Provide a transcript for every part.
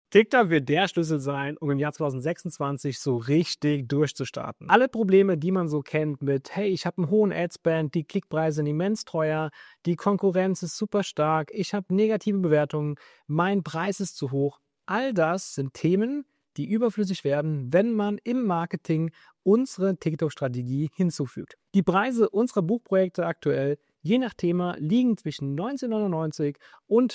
TikTok wird der Schlüssel sein, um im Jahr 2026 so richtig durchzustarten. Alle Probleme, die man so kennt mit, hey, ich habe einen hohen Adspend, die Klickpreise sind immens teuer, die Konkurrenz ist super stark, ich habe negative Bewertungen, mein Preis ist zu hoch. All das sind Themen, die überflüssig werden, wenn man im Marketing unsere TikTok-Strategie hinzufügt. Die Preise unserer Buchprojekte aktuell, je nach Thema, liegen zwischen 19,99 und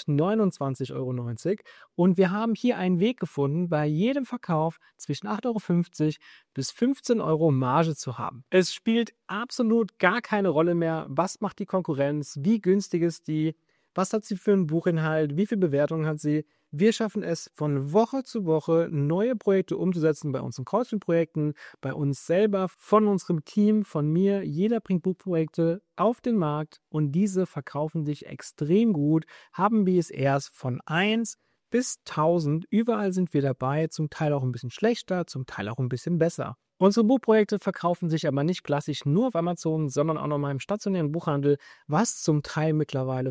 29,90 € und wir haben hier einen Weg gefunden, bei jedem Verkauf zwischen 8,50 € bis 15 € Marge zu haben. Es spielt absolut gar keine Rolle mehr, was macht die Konkurrenz, wie günstig ist die, was hat sie für einen Buchinhalt, wie viele Bewertungen hat sie. Wir schaffen es von Woche zu Woche, neue Projekte umzusetzen bei unseren Coaching-Projekten, bei uns selber, von unserem Team, von mir. Jeder bringt Buchprojekte auf den Markt und diese verkaufen sich extrem gut, haben BSRs von 1 bis 1000. Überall sind wir dabei, zum Teil auch ein bisschen schlechter, zum Teil auch ein bisschen besser. Unsere Buchprojekte verkaufen sich aber nicht klassisch nur auf Amazon, sondern auch noch mal im stationären Buchhandel, was zum Teil mittlerweile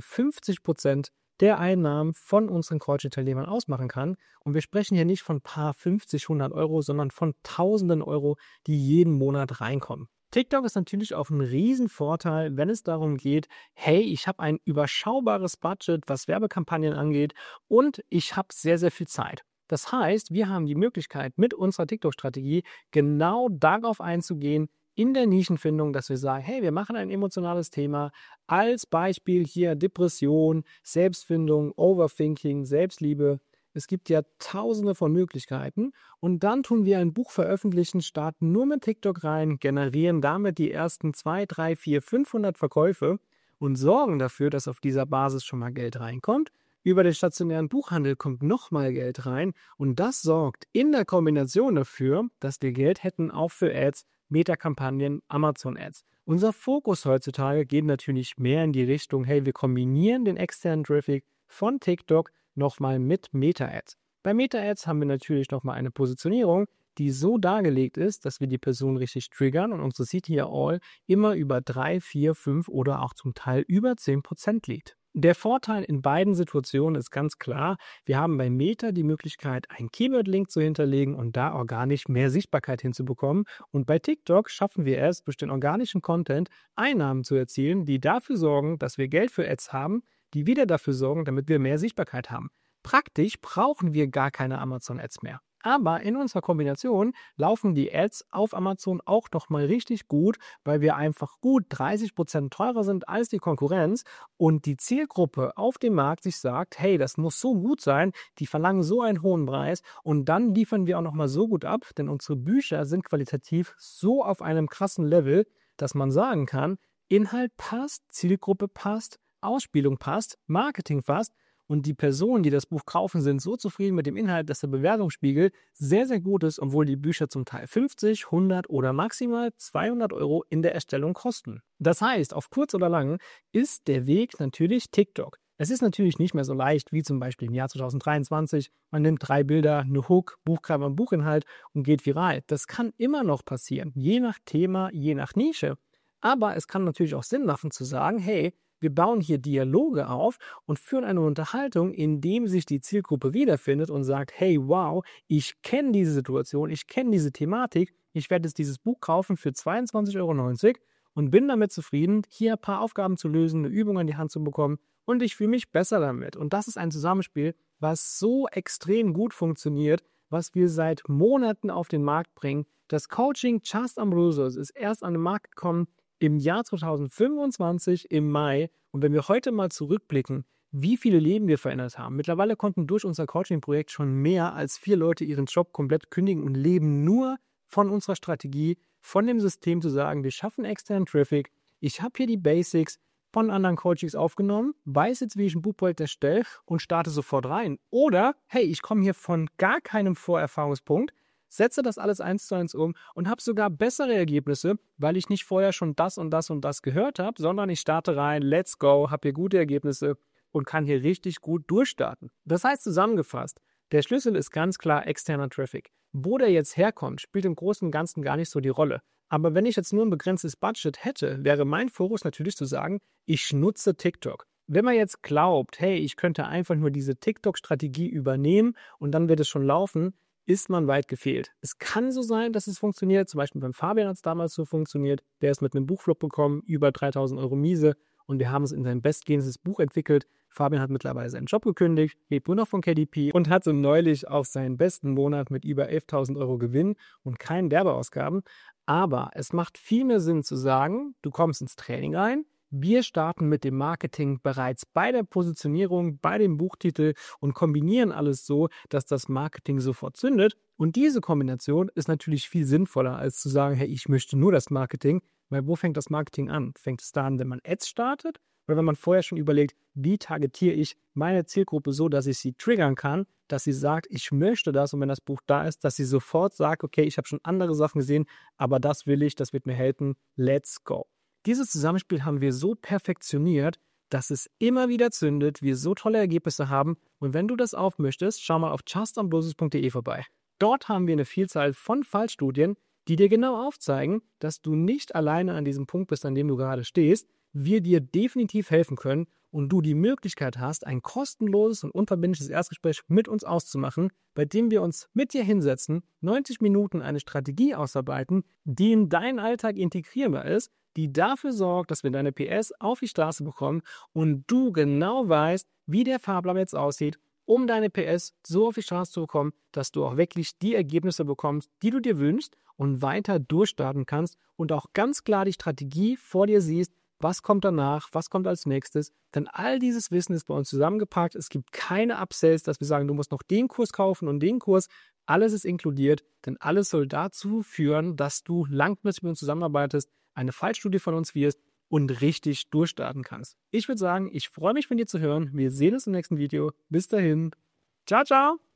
50% der Einnahmen von unseren Coaching-Teilnehmern ausmachen kann. Und wir sprechen hier nicht von paar 50, 100 €, sondern von Tausenden Euro, die jeden Monat reinkommen. TikTok ist natürlich auch ein Riesenvorteil, wenn es darum geht, hey, ich habe ein überschaubares Budget, was Werbekampagnen angeht und ich habe sehr, sehr viel Zeit. Das heißt, wir haben die Möglichkeit, mit unserer TikTok-Strategie genau darauf einzugehen, in der Nischenfindung, dass wir sagen, hey, wir machen ein emotionales Thema, als Beispiel hier Depression, Selbstfindung, Overthinking, Selbstliebe. Es gibt ja tausende von Möglichkeiten und dann tun wir ein Buch veröffentlichen, starten nur mit TikTok rein, generieren damit die ersten 2, 3, 4, 500 Verkäufe und sorgen dafür, dass auf dieser Basis schon mal Geld reinkommt. Über den stationären Buchhandel kommt nochmal Geld rein und das sorgt in der Kombination dafür, dass wir Geld hätten auch für Ads, Meta-Kampagnen, Amazon-Ads. Unser Fokus heutzutage geht natürlich mehr in die Richtung, hey, wir kombinieren den externen Traffic von TikTok nochmal mit Meta-Ads. Bei Meta-Ads haben wir natürlich nochmal eine Positionierung, die so dargelegt ist, dass wir die Person richtig triggern und unsere CTR-All immer über 3, 4, 5 oder auch zum Teil über 10% liegt. Der Vorteil in beiden Situationen ist ganz klar, wir haben bei Meta die Möglichkeit, einen Keyword-Link zu hinterlegen und da organisch mehr Sichtbarkeit hinzubekommen. Und bei TikTok schaffen wir es, durch den organischen Content Einnahmen zu erzielen, die dafür sorgen, dass wir Geld für Ads haben, die wieder dafür sorgen, damit wir mehr Sichtbarkeit haben. Praktisch brauchen wir gar keine Amazon-Ads mehr. Aber in unserer Kombination laufen die Ads auf Amazon auch nochmal richtig gut, weil wir einfach gut 30% teurer sind als die Konkurrenz und die Zielgruppe auf dem Markt sich sagt, hey, das muss so gut sein, die verlangen so einen hohen Preis und dann liefern wir auch nochmal so gut ab, denn unsere Bücher sind qualitativ so auf einem krassen Level, dass man sagen kann, Inhalt passt, Zielgruppe passt, Ausspielung passt, Marketing passt. Und die Personen, die das Buch kaufen, sind so zufrieden mit dem Inhalt, dass der Bewertungsspiegel sehr, sehr gut ist, obwohl die Bücher zum Teil 50, 100 oder maximal 200 € in der Erstellung kosten. Das heißt, auf kurz oder lang ist der Weg natürlich TikTok. Es ist natürlich nicht mehr so leicht wie zum Beispiel im Jahr 2023. Man nimmt 3 Bilder, eine Hook, Buchcover, Buchinhalt und geht viral. Das kann immer noch passieren, je nach Thema, je nach Nische. Aber es kann natürlich auch Sinn machen zu sagen, hey, wir bauen hier Dialoge auf und führen eine Unterhaltung, in dem sich die Zielgruppe wiederfindet und sagt, hey, wow, ich kenne diese Situation, ich kenne diese Thematik, ich werde jetzt dieses Buch kaufen für 22,90 € und bin damit zufrieden, hier ein paar Aufgaben zu lösen, eine Übung an die Hand zu bekommen und ich fühle mich besser damit. Und das ist ein Zusammenspiel, was so extrem gut funktioniert, was wir seit Monaten auf den Markt bringen. Das Coaching Just Ambrosius ist erst an den Markt gekommen im Jahr 2025 im Mai. Und wenn wir heute mal zurückblicken, wie viele Leben wir verändert haben. Mittlerweile konnten durch unser Coaching-Projekt schon mehr als 4 Leute ihren Job komplett kündigen und leben nur von unserer Strategie, von dem System zu sagen, wir schaffen externen Traffic. Ich habe hier die Basics von anderen Coachings aufgenommen, weiß jetzt, wie ich ein Buchprojekt erstelle und starte sofort rein. Oder, hey, ich komme hier von gar keinem Vorerfahrungspunkt, setze das alles 1:1 um und habe sogar bessere Ergebnisse, weil ich nicht vorher schon das und das und das gehört habe, sondern ich starte rein, let's go, habe hier gute Ergebnisse und kann hier richtig gut durchstarten. Das heißt zusammengefasst, der Schlüssel ist ganz klar externer Traffic. Wo der jetzt herkommt, spielt im Großen und Ganzen gar nicht so die Rolle. Aber wenn ich jetzt nur ein begrenztes Budget hätte, wäre mein Fokus natürlich zu sagen, ich nutze TikTok. Wenn man jetzt glaubt, hey, ich könnte einfach nur diese TikTok-Strategie übernehmen und dann wird es schon laufen, ist man weit gefehlt. Es kann so sein, dass es funktioniert. Zum Beispiel beim Fabian hat es damals so funktioniert. Der ist mit einem Buchflop bekommen, über 3.000 Euro Miese, und wir haben es in sein bestgehendes Buch entwickelt. Fabian hat mittlerweile seinen Job gekündigt, lebt nur noch von KDP und hatte neulich auf seinen besten Monat mit über 11.000 Euro Gewinn und keinen Werbeausgaben. Aber es macht viel mehr Sinn zu sagen, du kommst ins Training rein, wir starten mit dem Marketing bereits bei der Positionierung, bei dem Buchtitel und kombinieren alles so, dass das Marketing sofort zündet. Und diese Kombination ist natürlich viel sinnvoller, als zu sagen, hey, ich möchte nur das Marketing. Weil wo fängt das Marketing an? Fängt es da an, wenn man Ads startet? Oder wenn man vorher schon überlegt, wie targetiere ich meine Zielgruppe so, dass ich sie triggern kann, dass sie sagt, ich möchte das, und wenn das Buch da ist, dass sie sofort sagt, okay, ich habe schon andere Sachen gesehen, aber das will ich, das wird mir helfen, let's go. Dieses Zusammenspiel haben wir so perfektioniert, dass es immer wieder zündet, wir so tolle Ergebnisse haben, und wenn du das auch möchtest, schau mal auf justonbusiness.de vorbei. Dort haben wir eine Vielzahl von Fallstudien, die dir genau aufzeigen, dass du nicht alleine an diesem Punkt bist, an dem du gerade stehst, wir dir definitiv helfen können und du die Möglichkeit hast, ein kostenloses und unverbindliches Erstgespräch mit uns auszumachen, bei dem wir uns mit dir hinsetzen, 90 Minuten eine Strategie ausarbeiten, die in deinen Alltag integrierbar ist, die dafür sorgt, dass wir deine PS auf die Straße bekommen und du genau weißt, wie der Fahrplan jetzt aussieht, um deine PS so auf die Straße zu bekommen, dass du auch wirklich die Ergebnisse bekommst, die du dir wünschst, und weiter durchstarten kannst und auch ganz klar die Strategie vor dir siehst, was kommt danach, was kommt als nächstes. Denn all dieses Wissen ist bei uns zusammengepackt. Es gibt keine Upsells, dass wir sagen, du musst noch den Kurs kaufen und den Kurs. Alles ist inkludiert, denn alles soll dazu führen, dass du langfristig mit uns zusammenarbeitest, eine Fallstudie von uns wirst und richtig durchstarten kannst. Ich würde sagen, ich freue mich von dir zu hören. Wir sehen uns im nächsten Video. Bis dahin. Ciao, ciao.